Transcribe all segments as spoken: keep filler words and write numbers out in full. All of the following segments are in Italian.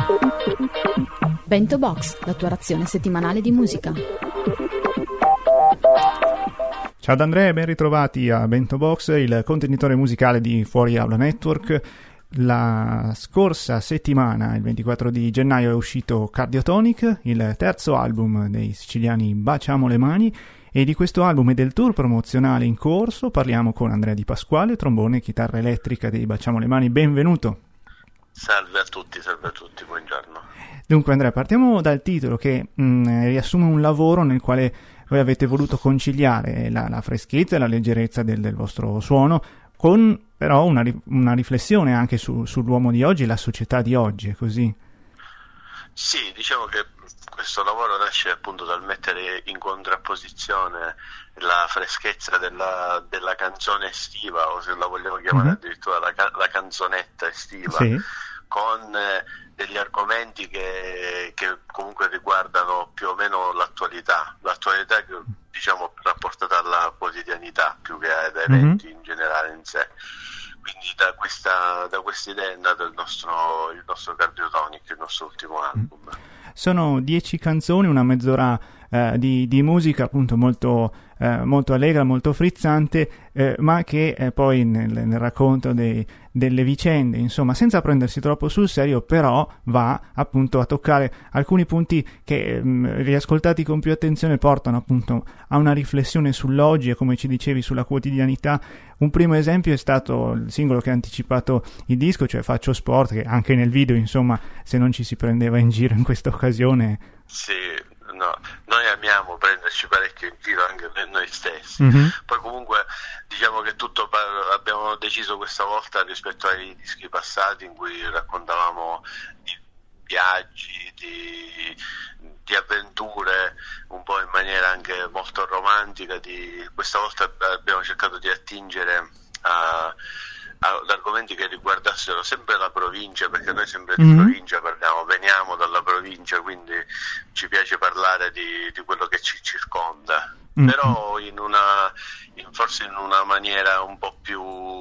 Bento Box, la tua razione settimanale di musica. Ciao ad Andrea e ben ritrovati a Bento Box, il contenitore musicale di Fuori Aula Network. La scorsa settimana, il ventiquattro di gennaio, è uscito Cardiotonic, il terzo album dei siciliani Baciamo le Mani, e di questo album e del tour promozionale in corso parliamo con Andrea Di Pasquale, trombone e chitarra elettrica dei Baciamo le Mani. Benvenuto. Salve a tutti, salve a tutti, buongiorno. Dunque Andrea, partiamo dal titolo che mh, riassume un lavoro nel quale voi avete voluto conciliare la, la freschezza e la leggerezza del, del vostro suono, con però una, una riflessione anche su, sull'uomo di oggi e la società di oggi, è così? Sì, diciamo che questo lavoro nasce appunto dal mettere in contrapposizione la freschezza della, della canzone estiva, o se la vogliamo chiamare mm-hmm. addirittura la, la canzonetta estiva, sì. con eh, degli argomenti che, che comunque riguardano più o meno l'attualità, l'attualità che diciamo rapportata alla quotidianità più che ad eventi mm-hmm. in generale in sé. Quindi da questa da questa idea è nato il nostro il nostro Cardiotonic, il nostro ultimo album. Sono dieci canzoni, una mezz'ora eh, di, di musica appunto molto eh, molto allegra, molto frizzante, eh, ma che eh, poi nel, nel racconto dei, delle vicende, insomma, senza prendersi troppo sul serio, però va appunto a toccare alcuni punti che mh, riascoltati con più attenzione portano appunto a una riflessione sull'oggi e, come ci dicevi, sulla quotidianità. Un primo esempio è stato il singolo che ha anticipato il disco, cioè Faccio Sport, che anche nel video, insomma, se non ci si prendeva in giro in questa occasione. Sì, no, noi amiamo prenderci parecchio in giro anche noi stessi. Mm-hmm. Poi comunque diciamo che tutto abbiamo deciso questa volta rispetto ai dischi passati in cui raccontavamo di viaggi, di, di avventure, un po' in maniera anche molto romantica. Di, questa volta abbiamo cercato di attingere a, ad argomenti che riguardassero sempre la provincia, perché noi sempre mm-hmm. di provincia parliamo, veniamo dalla provincia, quindi ci piace parlare di, di quello che ci circonda, mm-hmm. però in una in, forse in una maniera un po' più,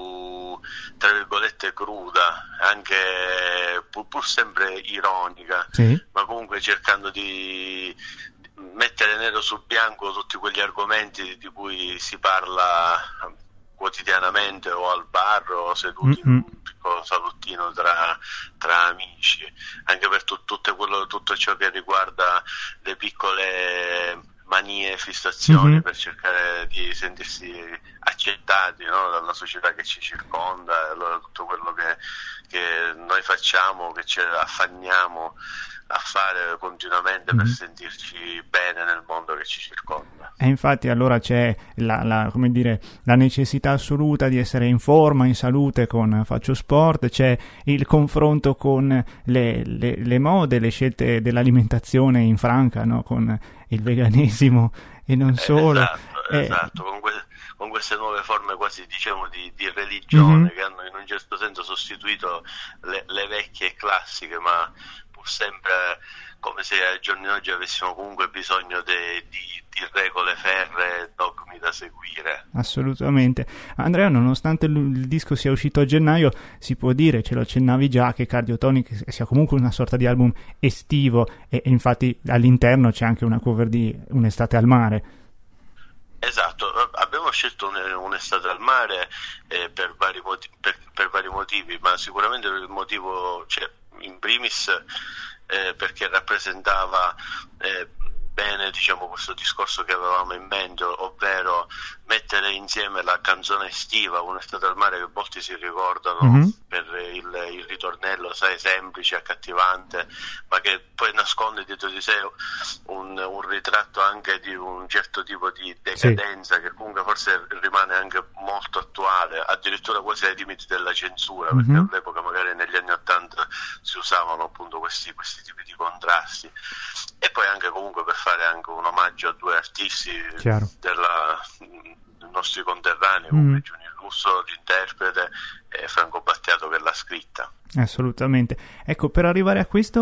tra virgolette, cruda, anche pur, pur sempre ironica, sì. ma comunque cercando di mettere nero su bianco tutti quegli argomenti di cui si parla quotidianamente o al bar o seduti mm-hmm. in un piccolo salottino tra, tra amici, anche per tu, tutto, quello, tutto ciò che riguarda le piccole manie e fissazioni mm-hmm. per cercare di sentirsi accettati, no, dalla società che ci circonda. Allora tutto quello che, che noi facciamo, che ci affanniamo a fare continuamente mm-hmm. per sentirci bene nel mondo che ci circonda. E infatti allora c'è la, la, come dire, la necessità assoluta di essere in forma, in salute con Faccio Sport, c'è il confronto con le, le, le mode, le scelte dell'alimentazione in Franca, no? Con il veganesimo e non solo. Esatto, eh, esatto. Con, que- con queste nuove forme quasi diciamo di, di religione mm-hmm. che hanno in un certo senso sostituito le, le vecchie classiche, ma sempre come se ai giorni d'oggi avessimo comunque bisogno de, di, di regole ferree, dogmi da seguire. Assolutamente. Andrea, nonostante il, il disco sia uscito a gennaio, si può dire, ce lo accennavi già, che Cardiotonic sia comunque una sorta di album estivo e, e infatti all'interno c'è anche una cover di Un'estate al mare. Esatto, abbiamo scelto un, un'estate al mare eh, per, vari motivi, per, per vari motivi, ma sicuramente il motivo, cioè, in primis eh, perché rappresentava eh, bene diciamo questo discorso che avevamo in mente, ovvero mettere insieme la canzone estiva, Un'estate al mare, che molti si ricordano mm-hmm. per il, il ritornello, sai, semplice, accattivante, ma che poi nasconde dietro di sé un, un ritratto anche di un certo tipo di decadenza, sì. che comunque forse rimane anche molto attuale, addirittura quasi ai limiti della censura, mm-hmm. perché all'epoca magari negli anni Ottanta si usavano appunto questi, questi tipi di contrasti, e poi anche comunque per fare anche un omaggio a due artisti della, dei nostri conterranei, come mm. Giuni Russo, l'interprete, e Franco Battiato che l'ha scritta. Assolutamente. Ecco, per arrivare a questo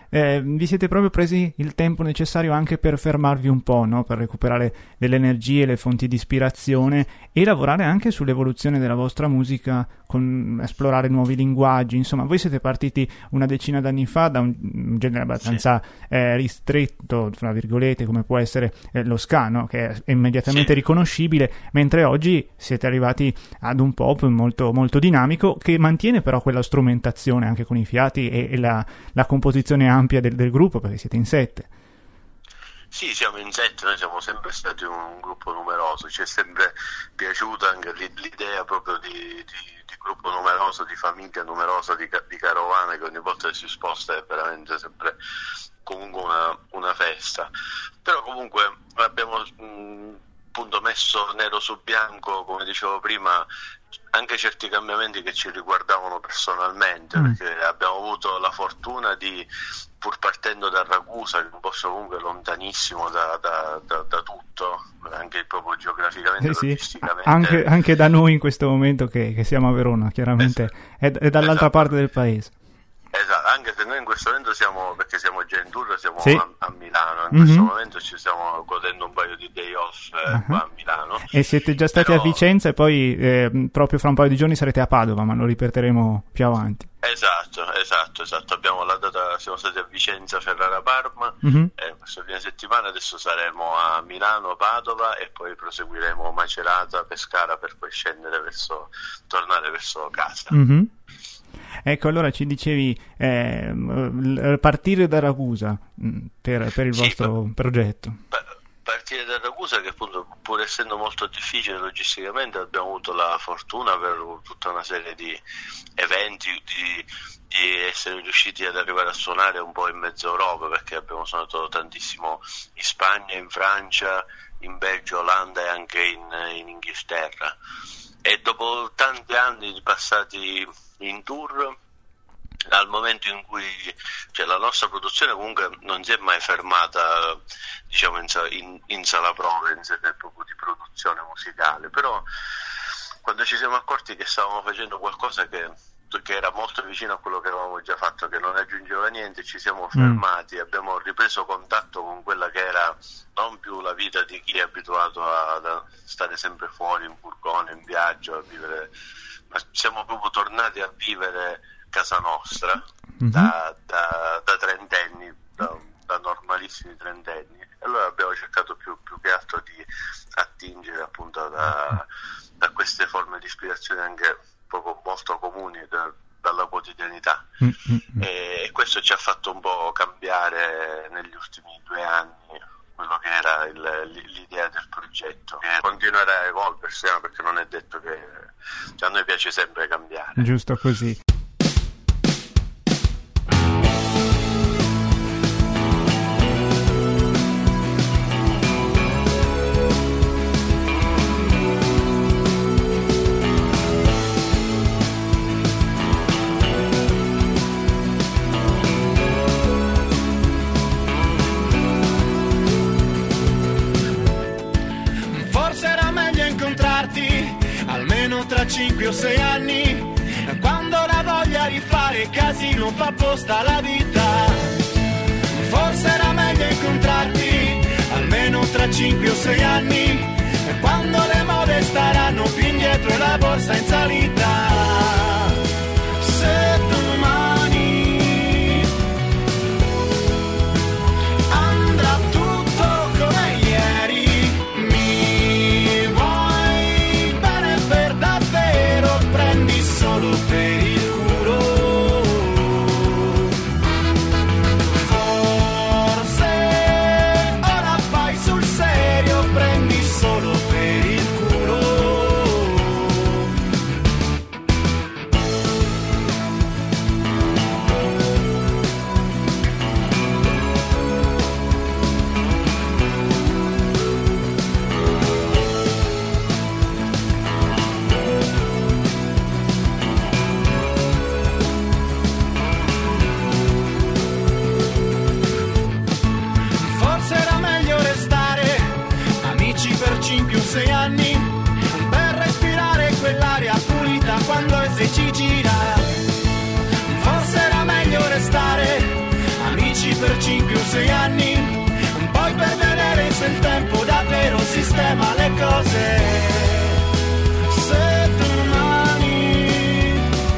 eh, vi siete proprio presi il tempo necessario anche per fermarvi un po', no? Per recuperare delle energie, le fonti di ispirazione e lavorare anche sull'evoluzione della vostra musica, con esplorare nuovi linguaggi. Insomma, voi siete partiti una decina d'anni fa da un, un genere abbastanza sì. eh, ristretto, fra virgolette, come può essere eh, lo ska, no? Che è immediatamente sì. riconoscibile, mentre oggi siete arrivati ad un pop molto, molto dinamico, che mantiene però quella strumentazione anche con i fiati e, e la, la composizione ampia del, del gruppo, perché siete in sette. Sì, siamo in sette, noi siamo sempre stati un gruppo numeroso, ci è sempre piaciuta anche l'idea proprio di, di, di gruppo numeroso, di famiglia numerosa, di, di carovane che ogni volta che si sposta è veramente sempre comunque una, una festa. Però comunque abbiamo mh, appunto messo nero su bianco, come dicevo prima, anche certi cambiamenti che ci riguardavano personalmente, mm. perché abbiamo avuto la fortuna di, pur partendo da Ragusa, che è un posto comunque lontanissimo da, da, da, da tutto, anche proprio geograficamente, eh sì, logisticamente. Anche, anche da noi in questo momento che, che siamo a Verona, chiaramente esatto. è, è dall'altra esatto. parte del paese. Esatto, anche se noi in questo momento siamo, perché siamo già in tour, siamo sì. a, a Milano, in mm-hmm. questo momento ci stiamo godendo un paio di day off eh, uh-huh. qua a Milano. E siete già stati Però... a Vicenza e poi eh, proprio fra un paio di giorni sarete a Padova, ma lo ripeteremo più avanti. Esatto, esatto, esatto. Abbiamo la data, siamo stati a Vicenza, Ferrara, Parma, mm-hmm. eh, questo fine settimana adesso saremo a Milano, Padova e poi proseguiremo Macerata, Pescara per poi scendere verso, tornare verso casa. Mm-hmm. Ecco, allora ci dicevi eh, partire da Ragusa per, per il sì, vostro per, progetto. Per, partire da Ragusa, che appunto pur essendo molto difficile logisticamente abbiamo avuto la fortuna per tutta una serie di eventi di, di essere riusciti ad arrivare a suonare un po' in mezzo Europa, perché abbiamo suonato tantissimo in Spagna, in Francia, in Belgio, Olanda e anche in, in Inghilterra. E dopo tanti anni passati in tour, al momento in cui cioè, la nostra produzione comunque non si è mai fermata, diciamo, in, in, in sala prove, in sede proprio di produzione musicale, però quando ci siamo accorti che stavamo facendo qualcosa che, che era molto vicino a quello che avevamo già fatto, che non aggiungeva niente, ci siamo fermati, mm. abbiamo ripreso contatto con quella che era non più la vita di chi è abituato a, a stare sempre fuori in furgone, in viaggio, a vivere, ma siamo proprio tornati a vivere casa nostra mm-hmm. da, da, da trentenni, da, da normalissimi trentenni. E allora abbiamo cercato più, più che altro di attingere appunto da, da queste forme di ispirazione anche proprio molto comuni da, dalla quotidianità. Mm-hmm. E questo ci ha fatto un po' cambiare negli ultimi due anni quello che era il, l'idea del progetto, che continuerà a evolversi, eh, perché non è detto che cioè, a noi piace sempre cambiare. Giusto così. cinque o sei anni, quando la voglia di fare casino fa apposta la vita. Forse era meglio incontrarti almeno tra cinque o sei anni, quando le mode staranno più indietro e la borsa in salita. Se domani andrà tutto come ieri, mi vuoi bene per davvero, prendi solo per il culo. Forse ora fai sul serio, prendi solo per il culo. Forse era meglio restare amici per cinque o sei anni, per respirare quell'aria pulita quando il se ci gira. Forse era meglio restare amici amici per cinque o sei anni, poi per vedere se il tempo davvero sistema le cose. Se domani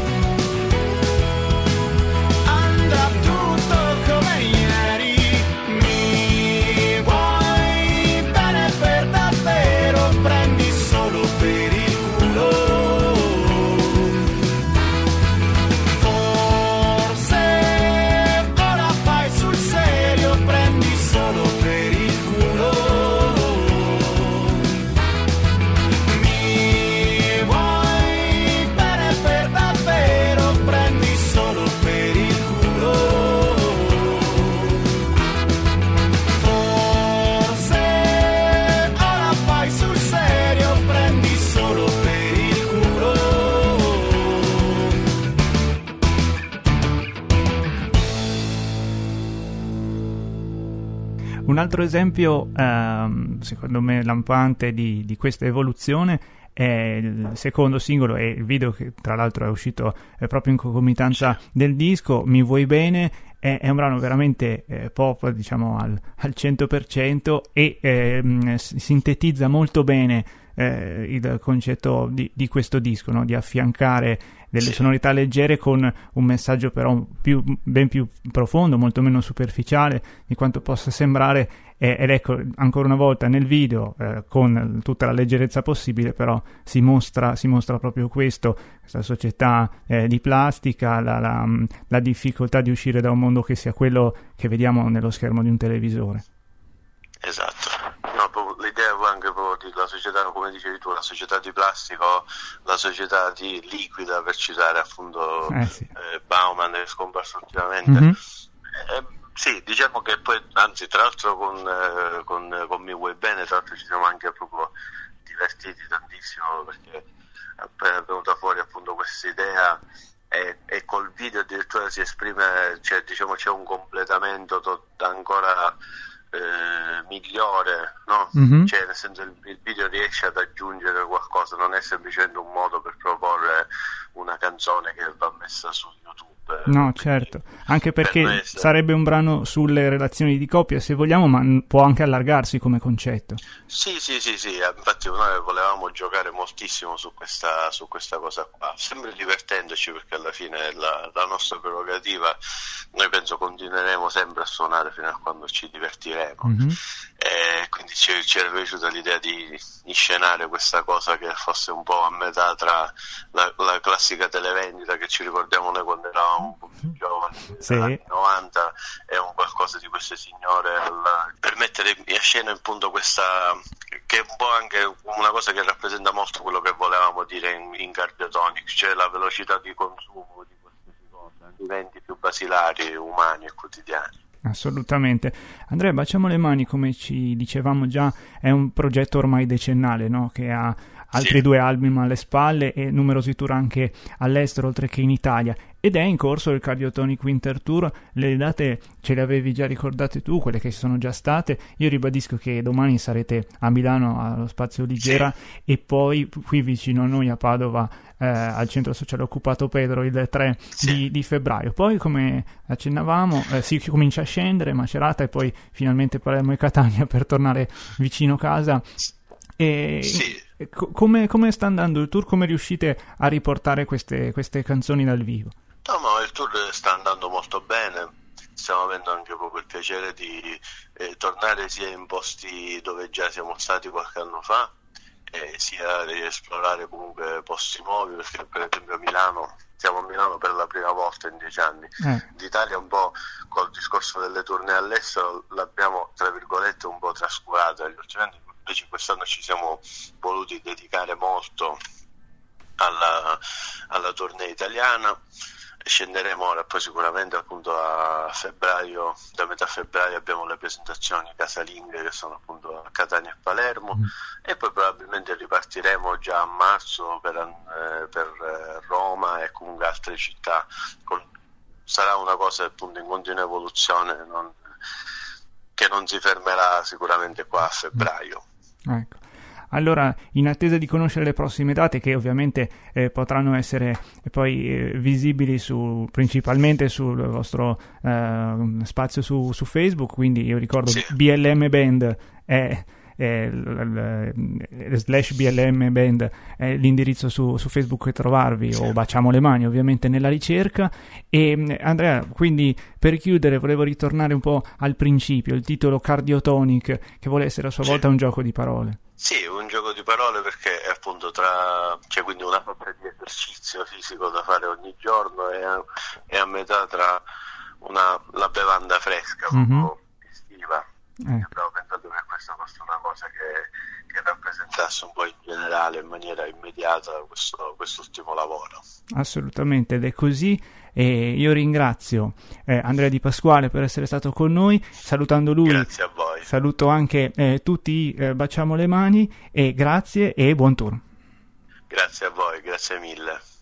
andrà tutto come ieri, mi vuoi bene per davvero, prendi solo per il culo. Forse ora fai sul serio, prendi solo per il culo. Mi vuoi bene per davvero, prendi solo per il culo. Forse ora fai sul serio, prendi solo per il culo. Un altro esempio, ehm, secondo me, lampante di, di questa evoluzione è il secondo singolo e il video che tra l'altro è uscito eh, proprio in concomitanza del disco, Mi vuoi bene. È, è un brano veramente eh, pop, diciamo al, al cento per cento, e ehm, s- sintetizza molto bene eh, il concetto di, di questo disco, no? Di affiancare delle sonorità leggere con un messaggio però più, ben più profondo, molto meno superficiale di quanto possa sembrare, eh, ed ecco, ancora una volta nel video, eh, con tutta la leggerezza possibile, però si mostra, si mostra proprio questo, questa società eh, di plastica, la, la, la difficoltà di uscire da un mondo che sia quello che vediamo nello schermo di un televisore. Esatto, no, proprio l'idea anche proprio della società, come dicevi tu, la società di plastico, la società di liquida, per citare appunto eh sì. eh, Bauman, che è scomparso ultimamente. Mm-hmm. Eh, sì, diciamo che poi, anzi, tra l'altro con, eh, con, con Mi vuoi bene, tra l'altro ci siamo anche proprio divertiti tantissimo, perché appena è venuta fuori appunto questa idea, e, e col video addirittura si esprime, cioè diciamo c'è un completamento to- ancora Eh, migliore, no? Mm-hmm. Cioè, nel senso, il, il video riesce ad aggiungere qualcosa, non è semplicemente un modo per proporre una canzone che va messa su YouTube. No, certo, anche perché per sarebbe un brano sulle relazioni di coppia, se vogliamo, ma può anche allargarsi come concetto. Sì, sì, sì, sì, infatti noi volevamo giocare moltissimo su questa, su questa cosa qua, sempre divertendoci, perché alla fine è la, la nostra prerogativa. Noi penso continueremo sempre a suonare fino a quando ci divertiremo. Mm-hmm. E quindi ci, ci era piaciuta l'idea di inscenare questa cosa che fosse un po' a metà tra la, la classica televendita che ci ricordiamo noi quando eravamo un po' più giovani, sì, negli anni novanta, e un qualcosa di queste signore alla, per mettere in scena appunto questa, che è un po' anche una cosa che rappresenta molto quello che volevamo dire in, in Cardiotonic, cioè la velocità di consumo di qualsiasi cosa, diventi più basilari, umani e quotidiani. Assolutamente. Andrea, Baciamo le mani, come ci dicevamo già, è un progetto ormai decennale, no? Che ha altri sì. due album alle spalle e numerosi tour anche all'estero, oltre che in Italia. Ed è in corso il Cardiotonic Winter Tour. Le date ce le avevi già ricordate tu, quelle che ci sono già state. Io ribadisco che domani sarete a Milano allo Spazio Ligera, sì. e poi qui vicino a noi a Padova, eh, al Centro Sociale Occupato Pedro, il tre sì. di, di febbraio. Poi, come accennavamo, eh, si comincia a scendere, Macerata, e poi finalmente Palermo e Catania per tornare vicino casa. E sì. co- come, come sta andando il tour? Come riuscite a riportare queste, queste canzoni dal vivo? No, ma il tour sta andando molto bene, stiamo avendo anche proprio il piacere di eh, tornare sia in posti dove già siamo stati qualche anno fa, eh, sia di esplorare comunque posti nuovi, perché per esempio a Milano, siamo a Milano per la prima volta in dieci anni. Eh. L'Italia un po' col discorso delle tournée all'estero l'abbiamo, tra virgolette, un po' trascurata negli ultimi anni, invece quest'anno ci siamo voluti dedicare molto alla, alla tournée italiana. Scenderemo ora, poi sicuramente appunto a febbraio, da metà febbraio abbiamo le presentazioni casalinghe che sono appunto a Catania e Palermo, mm. e poi probabilmente ripartiremo già a marzo per, eh, per Roma e comunque altre città. Con, sarà una cosa appunto in continua evoluzione, non, che non si fermerà sicuramente qua a febbraio. Ecco. Allora, in attesa di conoscere le prossime date, che ovviamente eh, potranno essere poi eh, visibili su, principalmente sul vostro eh, spazio su, su Facebook, quindi io ricordo sì. B L M Band è Eh, l- l- slash B L M Band è l'indirizzo su, su Facebook che trovarvi, sì. o Baciamo le Mani ovviamente nella ricerca. E Andrea, quindi per chiudere volevo ritornare un po' al principio, il titolo Cardiotonic, che vuole essere a sua sì. volta un gioco di parole. Sì, un gioco di parole, perché è appunto tra, c'è quindi una sorta di esercizio fisico da fare ogni giorno e a, e a metà tra una, la bevanda fresca, mm-hmm. un po' estiva. Eh. Abbiamo pensato che questa fosse una cosa che, che rappresentasse un po' in generale, in maniera immediata, questo quest'ultimo lavoro. Assolutamente, ed è così. E io ringrazio eh, Andrea Di Pasquale per essere stato con noi. Salutando lui, grazie a voi. Saluto anche eh, tutti, eh, Baciamo le Mani, e grazie e buon tour. Grazie a voi, grazie mille.